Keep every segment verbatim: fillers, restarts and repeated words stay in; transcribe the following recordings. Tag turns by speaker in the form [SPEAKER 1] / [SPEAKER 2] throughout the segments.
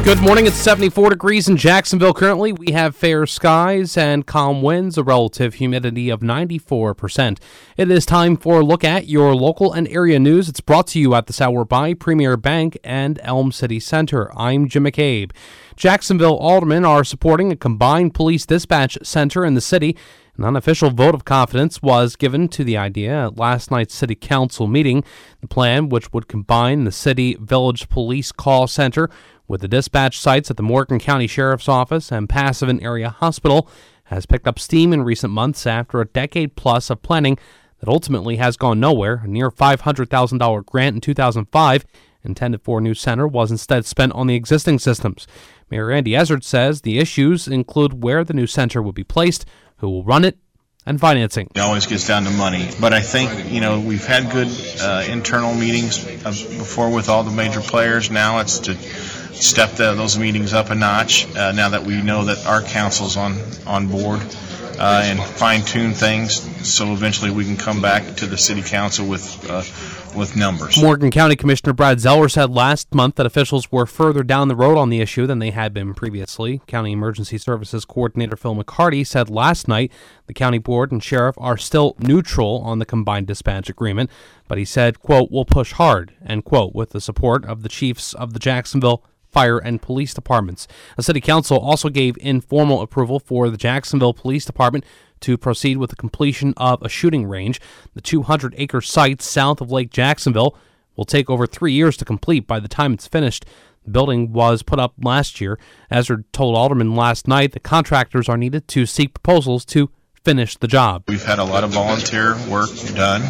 [SPEAKER 1] Good morning. It's seventy-four degrees in Jacksonville currently. We have fair skies and calm winds, a relative humidity of ninety-four percent. It is time for a look at your local and area news. It's brought to you at this hour by Premier Bank and Elm City Center. I'm Jim McCabe. Jacksonville aldermen are supporting a combined police dispatch center in the city. An unofficial vote of confidence was given to the idea at last night's city council meeting. The plan, which would combine the city village police call center with the dispatch sites at the Morgan County Sheriff's Office and Passavant Area Hospital, has picked up steam in recent months after a decade plus of planning that ultimately has gone nowhere. A near five hundred thousand dollars grant in two thousand five intended for a new center was instead spent on the existing systems. Mayor Andy Ezzard says the issues include where the new center will be placed, who will run it, and financing.
[SPEAKER 2] It always gets down to money, but I think, you know, we've had good uh, internal meetings before with all the major players. Now it's to step the, those meetings up a notch uh, now that we know that our council's on, on board uh, and fine-tune things so eventually we can come back to the city council with uh, with numbers.
[SPEAKER 1] Morgan County Commissioner Brad Zeller said last month that officials were further down the road on the issue than they had been previously. County Emergency Services Coordinator Phil McCarty said last night the county board and sheriff are still neutral on the combined dispatch agreement, but he said, quote, "we'll push hard," end quote, with the support of the chiefs of the Jacksonville Fire and Police Departments. The City Council also gave informal approval for the Jacksonville Police Department to proceed with the completion of a shooting range. The two hundred acre site south of Lake Jacksonville will take over three years to complete by the time it's finished. The building was put up last year. Ezzard told aldermen last night that contractors are needed to seek proposals to finish the job.
[SPEAKER 2] We've had a lot of volunteer work done.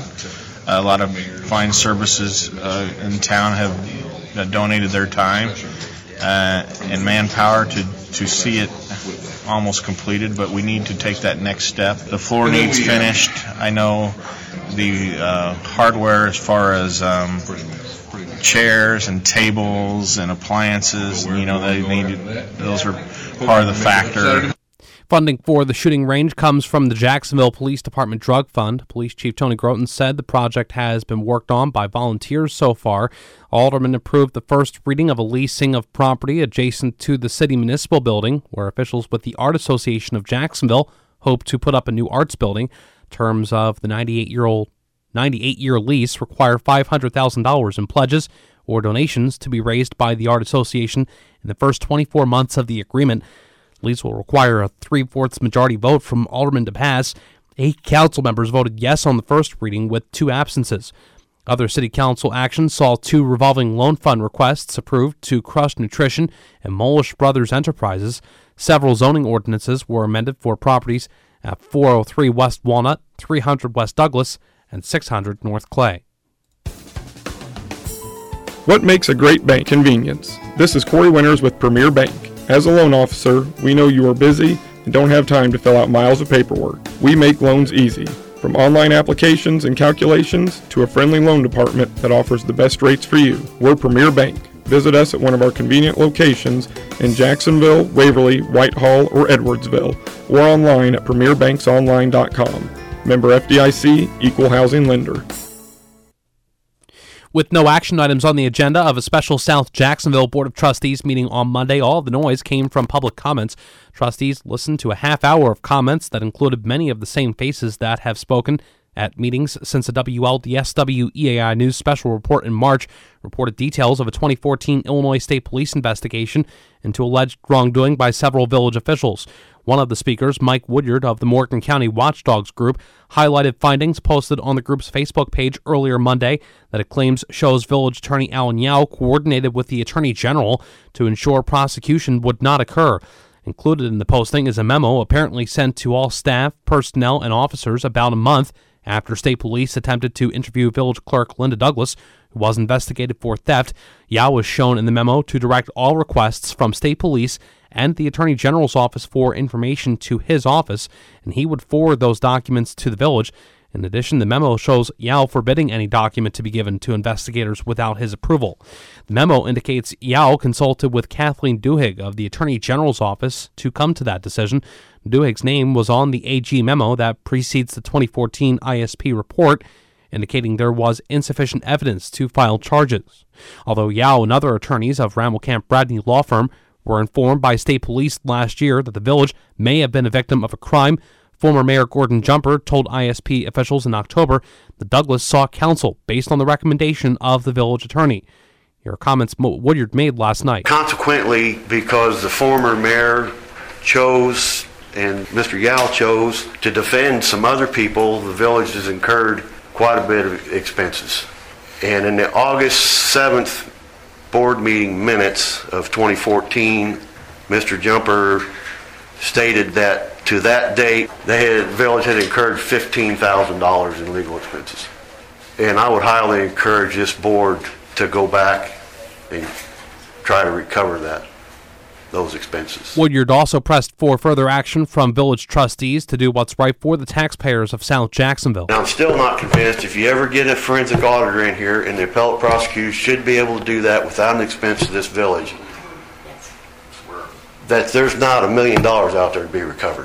[SPEAKER 2] A lot of fine services uh, in town have uh, donated their time uh, and manpower to, to see it almost completed, but we need to take that next step. The floor needs finished. I know the uh, hardware as far as um, chairs and tables and appliances, you know, they need those are part of the factor.
[SPEAKER 1] Funding for the shooting range comes from the Jacksonville Police Department Drug Fund. Police Chief Tony Groton said the project has been worked on by volunteers so far. Aldermen approved the first reading of a leasing of property adjacent to the city municipal building, where officials with the Art Association of Jacksonville hope to put up a new arts building. Terms of the ninety-eight-year-old ninety-eight-year lease require five hundred thousand dollars in pledges or donations to be raised by the Art Association in the first twenty-four months of the agreement. Lease will require a three-fourths majority vote from aldermen to pass. Eight council members voted yes on the first reading with two absences. Other city council actions saw two revolving loan fund requests approved to Crush Nutrition and Molish Brothers Enterprises. Several zoning ordinances were amended for properties at four oh three West Walnut, three hundred West Douglas, and six hundred North Clay.
[SPEAKER 3] What makes a great bank? Convenience. This is Corey Winters with Premier Bank. As a loan officer, we know you are busy and don't have time to fill out miles of paperwork. We make loans easy. From online applications and calculations to a friendly loan department that offers the best rates for you. We're Premier Bank. Visit us at one of our convenient locations in Jacksonville, Waverly, Whitehall, or Edwardsville, or online at premier banks online dot com. Member F D I C, Equal Housing Lender.
[SPEAKER 1] With no action items on the agenda of a special South Jacksonville Board of Trustees meeting on Monday, all of the noise came from public comments. Trustees listened to a half hour of comments that included many of the same faces that have spoken at meetings since the W L D S W E A I News special report in March reported details of a twenty fourteen Illinois State Police investigation into alleged wrongdoing by several village officials. One of the speakers, Mike Woodyard of the Morgan County Watchdogs Group, highlighted findings posted on the group's Facebook page earlier Monday that it claims shows Village Attorney Alan Yao coordinated with the Attorney General to ensure prosecution would not occur. Included in the posting is a memo apparently sent to all staff, personnel, and officers about a month after state police attempted to interview village clerk Linda Douglas, who was investigated for theft. Yao was shown in the memo to direct all requests from state police and the Attorney General's office for information to his office, and he would forward those documents to the village. In addition, the memo shows Yao forbidding any document to be given to investigators without his approval. The memo indicates Yao consulted with Kathleen Duhigg of the Attorney General's office to come to that decision. Duhigg's name was on the A G memo that precedes the twenty fourteen I S P report. indicating there was insufficient evidence to file charges. Although Yao and other attorneys of Rammelkamp Bradney law firm were informed by state police last year that the village may have been a victim of a crime, former Mayor Gordon Jumper told I S P officials in October that Douglas sought counsel based on the recommendation of the village attorney. Here are comments Woodyard made last night.
[SPEAKER 4] Consequently, because the former mayor chose and Mister Yao chose to defend some other people, the village has incurred quite a bit of expenses. And in the August seventh board meeting minutes of twenty fourteen, Mister Jumper stated that to that date, the had, village had incurred fifteen thousand dollars in legal expenses. And I would highly encourage this board to go back and try to recover that, those expenses.
[SPEAKER 1] Woodyard also pressed for further action from village trustees to do what's right for the taxpayers of South Jacksonville.
[SPEAKER 4] Now, I'm still not convinced if you ever get a forensic auditor in here, and the appellate prosecutor should be able to do that without an expense to this village, that there's not a million dollars out there to be recovered.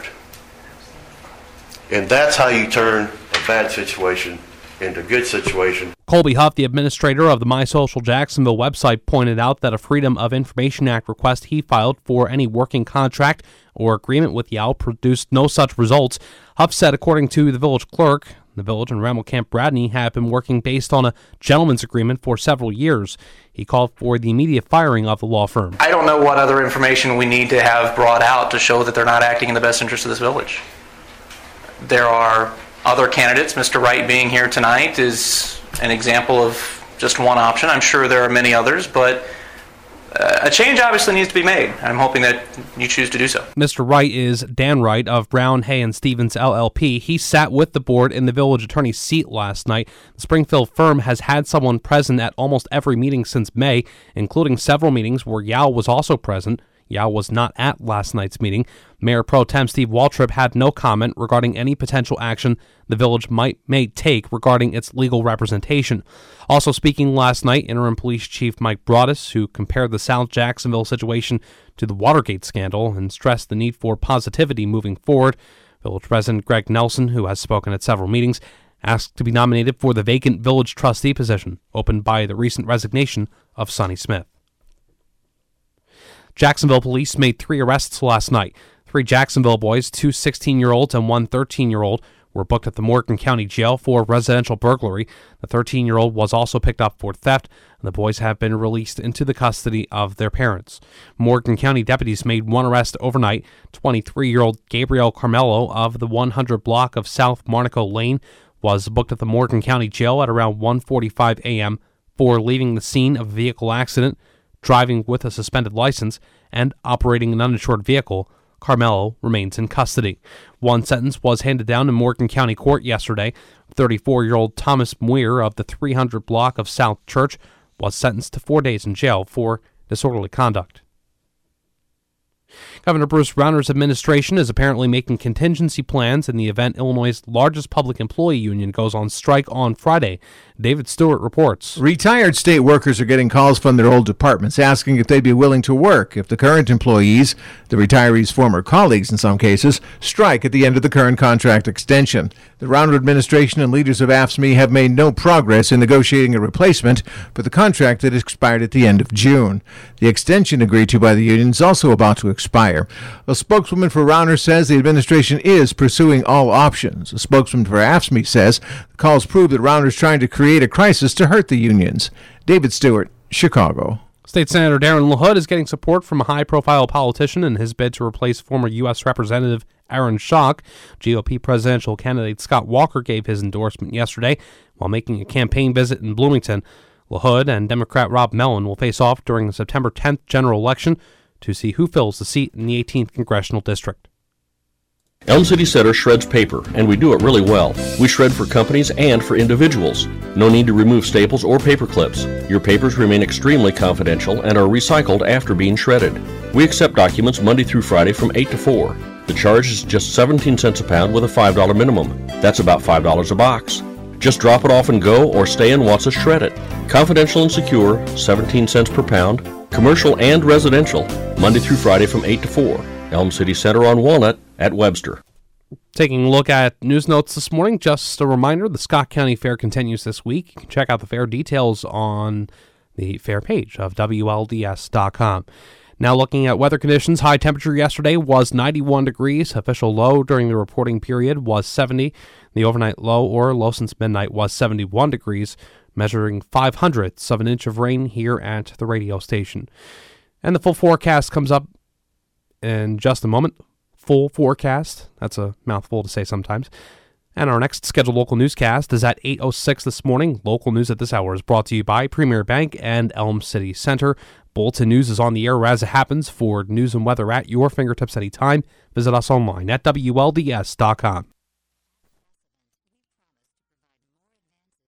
[SPEAKER 4] And that's how you turn a bad situation into a good situation.
[SPEAKER 1] Colby Huff, the administrator of the My Social Jacksonville website, pointed out that a Freedom of Information Act request he filed for any working contract or agreement with Yao produced no such results. Huff said, according to the village clerk, the village and Rammelkamp Bradney have been working based on a gentleman's agreement for several years. He called for the immediate firing of the law firm.
[SPEAKER 5] I don't know what other information we need to have brought out to show that they're not acting in the best interest of this village. There are other candidates. Mister Wright being here tonight is an example of just one option. I'm sure there are many others, but uh, a change obviously needs to be made. I'm hoping that you choose to do so.
[SPEAKER 1] Mister Wright is Dan Wright of Brown, Hay, and Stevens L L P. He sat with the board in the village attorney's seat last night. The Springfield firm has had someone present at almost every meeting since May, including several meetings where Yao was also present. Yao was not at last night's meeting. Mayor Pro Tem Steve Waltrip had no comment regarding any potential action the village might may take regarding its legal representation. Also speaking last night, Interim Police Chief Mike Broaddus, who compared the South Jacksonville situation to the Watergate scandal and stressed the need for positivity moving forward. Village President Greg Nelson, who has spoken at several meetings, asked to be nominated for the vacant village trustee position, opened by the recent resignation of Sonny Smith. Jacksonville police made three arrests last night. Three Jacksonville boys, two sixteen-year-olds and one thirteen-year-old, were booked at the Morgan County Jail for residential burglary. The thirteen-year-old was also picked up for theft, and the boys have been released into the custody of their parents. Morgan County deputies made one arrest overnight. twenty-three-year-old Gabriel Carmelo of the one hundred block of South Marnico Lane was booked at the Morgan County Jail at around one forty-five a.m. for leaving the scene of a vehicle accident, driving with a suspended license, and operating an uninsured vehicle. Carmelo remains in custody. One sentence was handed down in Morgan County Court yesterday. thirty-four-year-old Thomas Muir of the three hundred block of South Church was sentenced to four days in jail for disorderly conduct. Governor Bruce Rauner's administration is apparently making contingency plans in the event Illinois' largest public employee union goes on strike on Friday. David Stewart reports.
[SPEAKER 6] Retired state workers are getting calls from their old departments asking if they'd be willing to work if the current employees, the retirees' former colleagues in some cases, strike at the end of the current contract extension. The Rauner administration and leaders of A F S C M E have made no progress in negotiating a replacement for the contract that expired at the end of June. The extension agreed to by the union is also about to expire. A spokeswoman for Rauner says the administration is pursuing all options. A spokesman for A F S C M E says the calls prove that Rauner is trying to create a crisis to hurt the unions. David Stewart, Chicago.
[SPEAKER 1] State Senator Darren LaHood is getting support from a high-profile politician in his bid to replace former U S Representative Aaron Schock. G O P presidential candidate Scott Walker gave his endorsement yesterday while making a campaign visit in Bloomington. LaHood and Democrat Rob Mellon will face off during the September tenth general election to see who fills the seat in the eighteenth Congressional District.
[SPEAKER 7] Elm City Center shreds paper, and we do it really well. We shred for companies and for individuals. No need to remove staples or paper clips. Your papers remain extremely confidential and are recycled after being shredded. We accept documents Monday through Friday from eight to four. The charge is just seventeen cents a pound with a five dollars minimum. That's about five dollars a box. Just drop it off and go or stay and watch us shred it. Confidential and secure, seventeen cents per pound. Commercial and residential, Monday through Friday from eight to four. Elm City Center on Walnut at Webster.
[SPEAKER 1] Taking a look at news notes this morning, just a reminder, the Scott County Fair continues this week. You can check out the fair details on the fair page of W L D S dot com. Now looking at weather conditions, high temperature yesterday was ninety-one degrees. Official low during the reporting period was seventy. The overnight low, or low since midnight, was seventy-one degrees, measuring five hundredths of an inch of rain here at the radio station. And the full forecast comes up in just a moment. Full forecast. That's a mouthful to say sometimes. And our next scheduled local newscast is at eight oh six this morning. Local news at this hour is brought to you by Premier Bank and Elm City Center. Bulletin News is on the air as it happens. For news and weather at your fingertips anytime, visit us online at W L D S dot com.